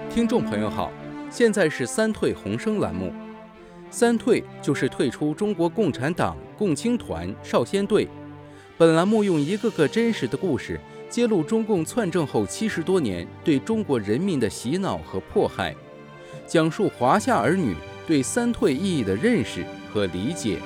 听众朋友好，现在是三退红声栏目。三退就是退出中国共产党、共青团、少先队。本栏目用一个个真实的故事，揭露中共篡政后70多年对中国人民的洗脑和迫害，讲述华夏儿女对三退意义的认识和理解。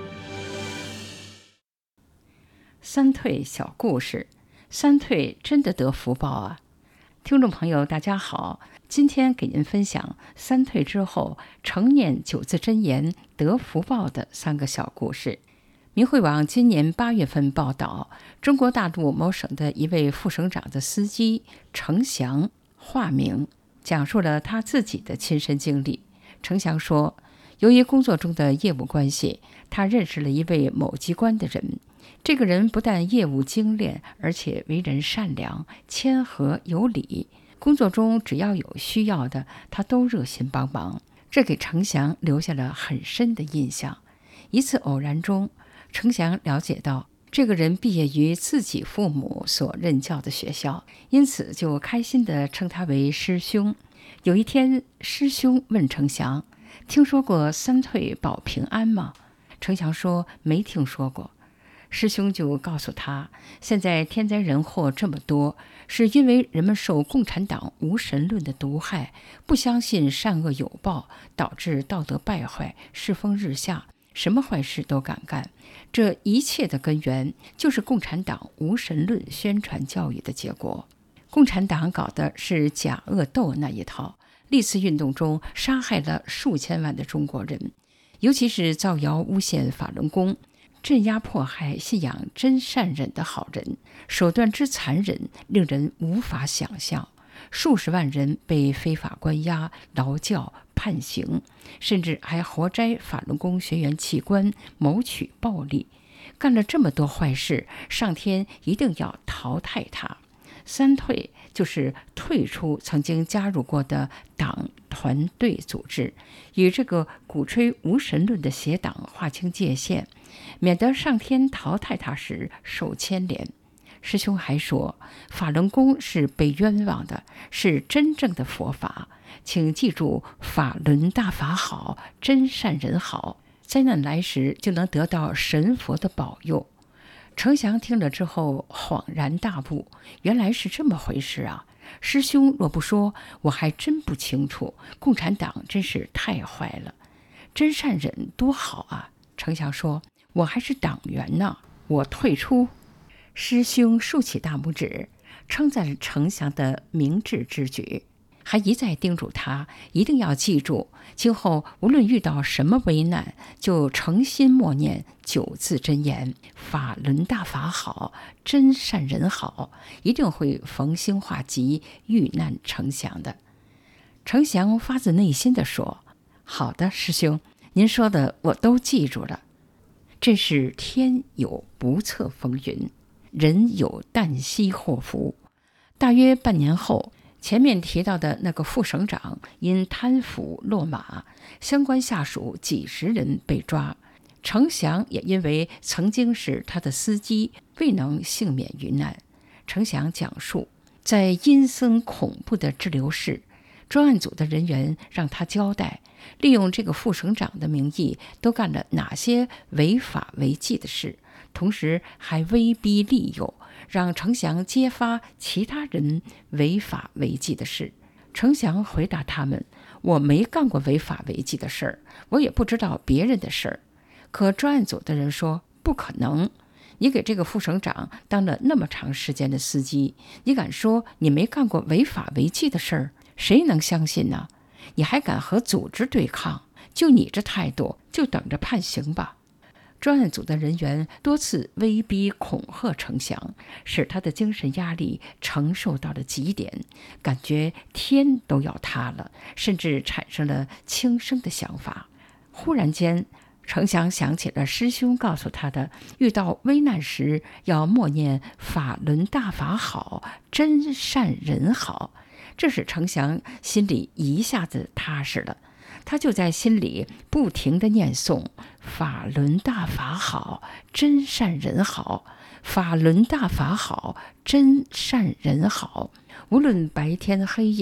三退小故事，三退真的得福报啊！听众朋友大家好，今天给您分享三退之后常念9字真言得福报的3个小故事。明慧网今年8月份报道，中国大陆某省的一位副省长的司机程祥（化名）讲述了他自己的亲身经历。程祥说，由于工作中的业务关系，他认识了一位某机关的人。这个人不但业务精炼，而且为人善良、谦和有礼，工作中只要有需要的，他都热心帮忙，这给程祥留下了很深的印象。一次偶然中，程祥了解到这个人毕业于自己父母所任教的学校，因此就开心地称他为师兄。有一天，师兄问程祥，听说过三退保平安吗？程祥说没听说过。师兄就告诉他，现在天灾人祸这么多，是因为人们受共产党无神论的毒害，不相信善恶有报，导致道德败坏，世风日下，什么坏事都敢干。这一切的根源就是共产党无神论宣传教育的结果。共产党搞的是假恶斗那一套，历次运动中杀害了数千万的中国人，尤其是造谣诬陷法轮功，镇压迫害信仰真善忍的好人，手段之残忍令人无法想象。数十万人被非法关押、劳教、判刑，甚至还活摘法轮功学员器官，谋取暴利。干了这么多坏事，上天一定要淘汰他。三退就是退出曾经加入过的党团队组织，与这个鼓吹无神论的邪党划清界限，免得上天淘汰他时受牵连。师兄还说，法轮功是被冤枉的，是真正的佛法，请记住法轮大法好，真善人好，灾难来时就能得到神佛的保佑。程祥听了之后恍然大悟，原来是这么回事啊！师兄若不说，我还真不清楚，共产党真是太坏了。真善忍多好啊！程祥说，我还是党员呢，我退出。师兄竖起大拇指，称赞程祥的明智之举，还一再叮嘱他一定要记住，今后无论遇到什么危难，就诚心默念9字真言，法轮大法好，真善人好，一定会逢凶化吉，遇难成祥的。程祥发自内心地说，好的，师兄，您说的我都记住了。真是天有不测风云，人有旦夕祸福。大约半年后，前面提到的那个副省长因贪腐落马，相关下属几十人被抓。程祥也因为曾经是他的司机，未能幸免于难。程祥讲述，在阴森恐怖的滞留室，专案组的人员让他交代，利用这个副省长的名义都干了哪些违法违纪的事，同时还威逼利诱，让程祥揭发其他人违法违纪的事。程祥回答他们，我没干过违法违纪的事儿，我也不知道别人的事儿。可专案组的人说，不可能，你给这个副省长当了那么长时间的司机，你敢说你没干过违法违纪的事儿？谁能相信呢？你还敢和组织对抗？就你这态度，就等着判刑吧。专案组的人员多次威逼恐吓程祥，使他的精神压力承受到了极点，感觉天都要塌了，甚至产生了轻生的想法。忽然间，程祥想起了师兄告诉他的，遇到危难时要默念法轮大法好，真善人好，这使程祥心里一下子踏实了。他就在心里不停地念诵，法轮大法好，真善人好，法轮大法好，真善人好。无论白天黑夜，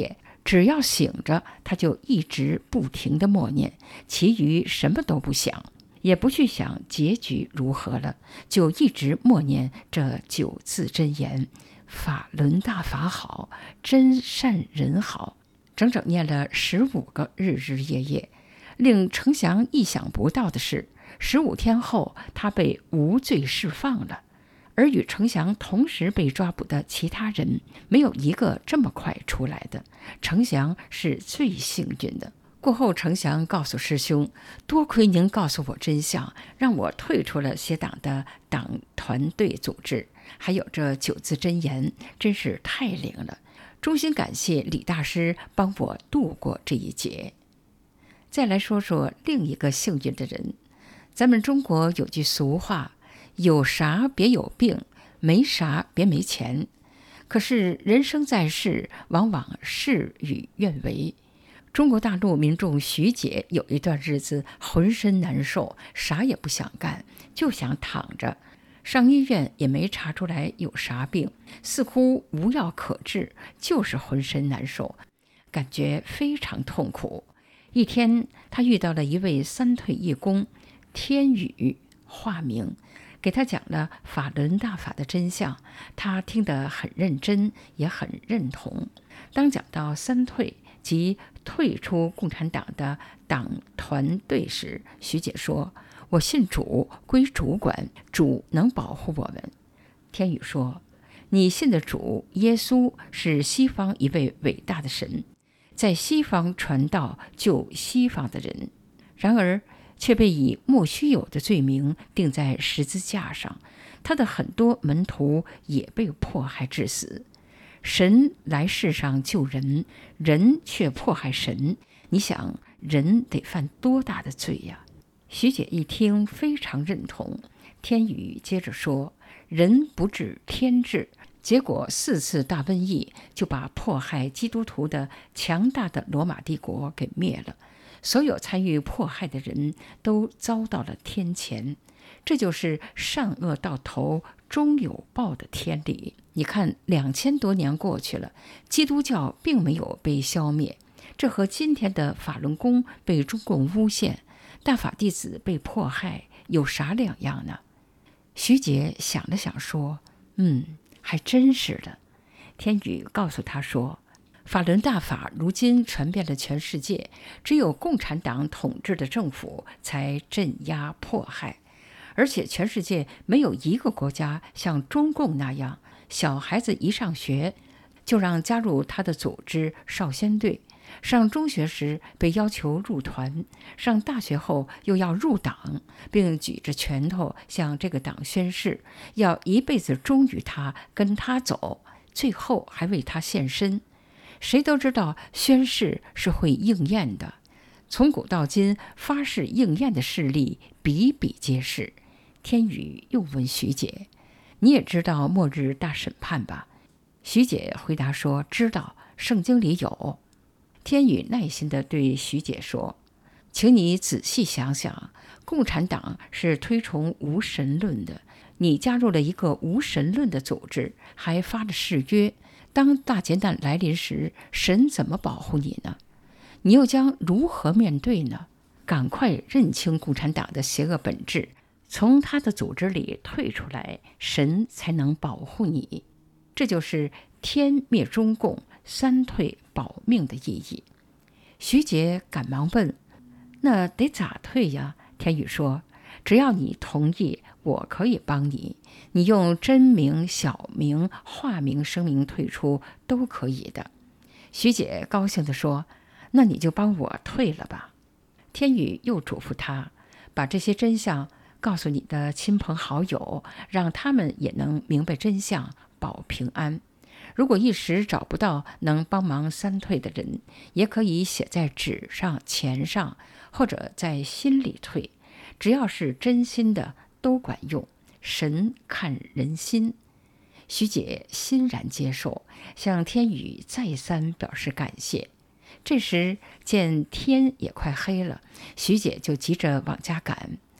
只要醒着，他就一直不停地默念，其余什么都不想，也不去想结局如何了，就一直默念这9字真言：法轮大法好，真善人好，整整念了15个日日夜夜。令程祥意想不到的是，15天后他被无罪释放了，而与程祥同时被抓捕的其他人，没有一个这么快出来的。程祥是最幸运的。过后，程祥告诉师兄：“多亏您告诉我真相，让我退出了邪党的党团队组织，还有这9字真言，真是太灵了。衷心感谢李大师帮我度过这一劫。”再来说说另一个幸运的人。咱们中国有句俗话，有啥别有病，没啥别没钱。可是人生在世，往往事与愿违。中国大陆民众徐姐有一段日子浑身难受，啥也不想干，就想躺着。上医院也没查出来有啥病，似乎无药可治，就是浑身难受，感觉非常痛苦。一天，他遇到了一位三退义工天宇，化名，给他讲了法轮大法的真相。他听得很认真，也很认同。当讲到三退，即退出共产党的党团队时，徐姐说：“我信主，归主管，主能保护我们。”天宇说：“你信的主耶稣是西方一位伟大的神，在西方传道救西方的人，然而却被以莫须有的罪名钉在十字架上，他的很多门徒也被迫害致死。神来世上救人，人却迫害神，你想人得犯多大的罪呀？”徐姐一听非常认同。天宇接着说：“人不治天治，结果4次大瘟疫就把迫害基督徒的强大的罗马帝国给灭了，所有参与迫害的人都遭到了天谴，这就是善恶到头终有报的天理。你看，2000多年过去了，基督教并没有被消灭，这和今天的法轮功被中共诬陷，大法弟子被迫害有啥两样呢？”徐姐想了想说：“还真是的。”天宇告诉他说：“法轮大法如今传遍了全世界，只有共产党统治的政府才镇压迫害，而且全世界没有一个国家像中共那样，小孩子一上学就让加入他的组织少先队，上中学时被要求入团，上大学后又要入党，并举着拳头向这个党宣誓，要一辈子忠于他，跟他走，最后还为他献身。谁都知道宣誓是会应验的，从古到今发誓应验的事例比比皆是。”天宇又问徐姐：“你也知道末日大审判吧？”徐姐回答说：“知道，圣经里有。”天宇耐心地对徐姐说：“请你仔细想想，共产党是推崇无神论的，你加入了一个无神论的组织，还发了誓约，当大劫难来临时，神怎么保护你呢？你又将如何面对呢？赶快认清共产党的邪恶本质，从他的组织里退出来，神才能保护你。这就是天灭中共，三退保命的意义。”徐姐赶忙问：“那得咋退呀？”天宇说：“只要你同意，我可以帮你，你用真名、小名、化名声明退出都可以的。”徐姐高兴地说：“那你就帮我退了吧。”天宇又嘱咐他，把这些真相告诉你的亲朋好友，让他们也能明白真相，保平安。如果一时找不到能帮忙三退的人，也可以写在纸上、钱上，或者在心里退，只要是真心的都管用。神看人心。徐姐欣然接受，向天宇再三表示感谢。这时见天也快黑了，徐姐就急着往家赶。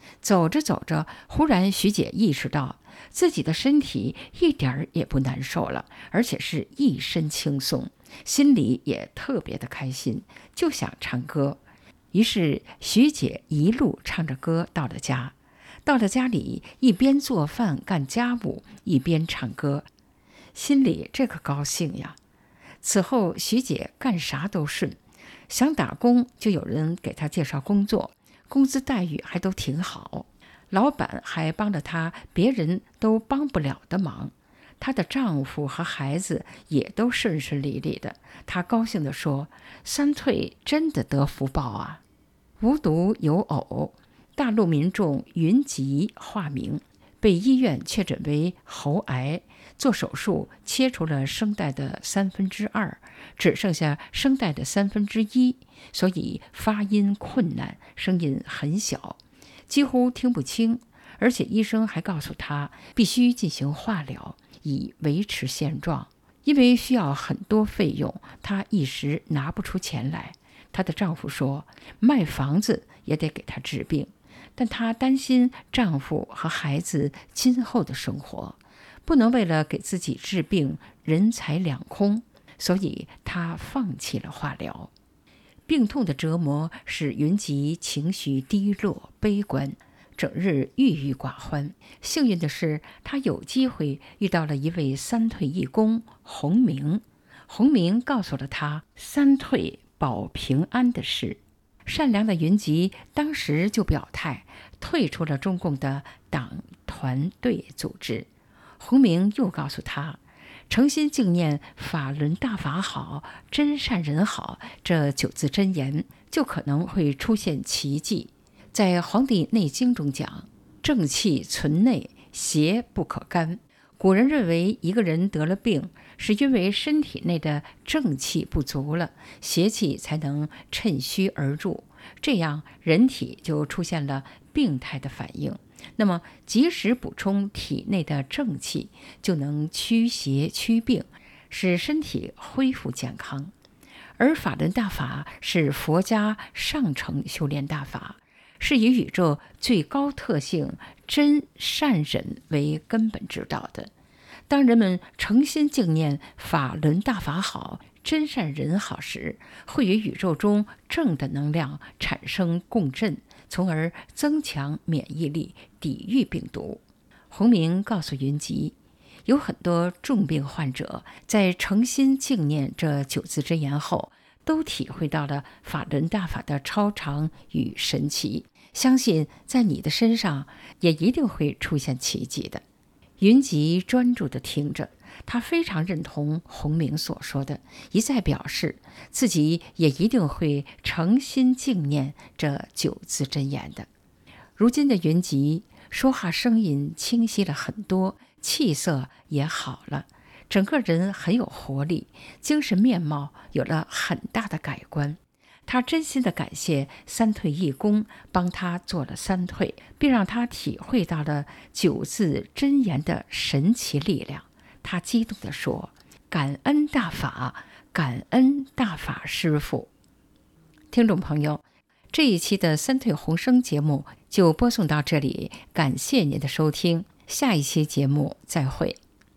走着走着，忽然徐姐意识到自己的身体一点儿也不难受了，而且是一身轻松，心里也特别的开心，就想唱歌。于是徐姐一路唱着歌到了家。到了家里，一边做饭干家务，一边唱歌，心里这可高兴呀。此后徐姐干啥都顺，想打工就有人给她介绍工作，工资待遇还都挺好，老板还帮了她别人都帮不了的忙。她的丈夫和孩子也都顺顺利利的，她高兴地说：“三退真的得福报啊！”无独有偶，大陆民众云吉化名，被医院确诊为喉癌，做手术切除了声带的2/3，只剩下声带的1/3，所以发音困难，声音很小，几乎听不清，而且医生还告诉他必须进行化疗，以维持现状。因为需要很多费用，她一时拿不出钱来。她的丈夫说卖房子也得给她治病，但她担心丈夫和孩子今后的生活，不能为了给自己治病人财两空，所以她放弃了化疗。病痛的折磨使云吉情绪低落悲观，整日郁郁寡欢。幸运的是，她有机会遇到了一位三退义工洪明。洪明告诉了她三退保平安的事。善良的云吉当时就表态，退出了中共的党团队组织。洪明又告诉他，诚心敬念法轮大法好，真善人好这9字真言，就可能会出现奇迹。在《黄帝内经》中讲，正气存内，邪不可干。古人认为一个人得了病，是因为身体内的正气不足了，邪气才能趁虚而入，这样人体就出现了病态的反应。那么及时补充体内的正气，就能驱邪驱病，使身体恢复健康。而法轮大法是佛家上乘修炼大法，是以宇宙最高特性真善忍为根本指导的。当人们诚心敬念法轮大法好，真善人好时，会与宇宙中正的能量产生共振，从而增强免疫力，抵御病毒。洪明告诉云吉，有很多重病患者在诚心敬念这9字真言后，都体会到了法轮大法的超常与神奇，相信在你的身上也一定会出现奇迹的。云吉专注地听着，他非常认同洪明所说的，一再表示自己也一定会诚心敬念这9字真言的。如今的云吉说话声音清晰了很多，气色也好了，整个人很有活力，精神面貌有了很大的改观。他真心地感谢三退义工帮他做了三退，并让他体会到了9字真言的神奇力量。他激动地说：“感恩大法，感恩大法师父。”听众朋友，这一期的三退宏声节目就播送到这里，感谢您的收听，下一期节目再会。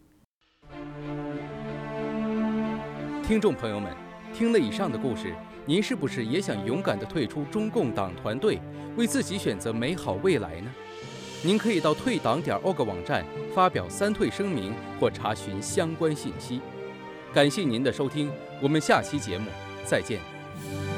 听众朋友们，听了以上的故事，您是不是也想勇敢地退出中共党团队，为自己选择美好未来呢？您可以到退党.org 网站发表三退声明或查询相关信息。感谢您的收听，我们下期节目再见。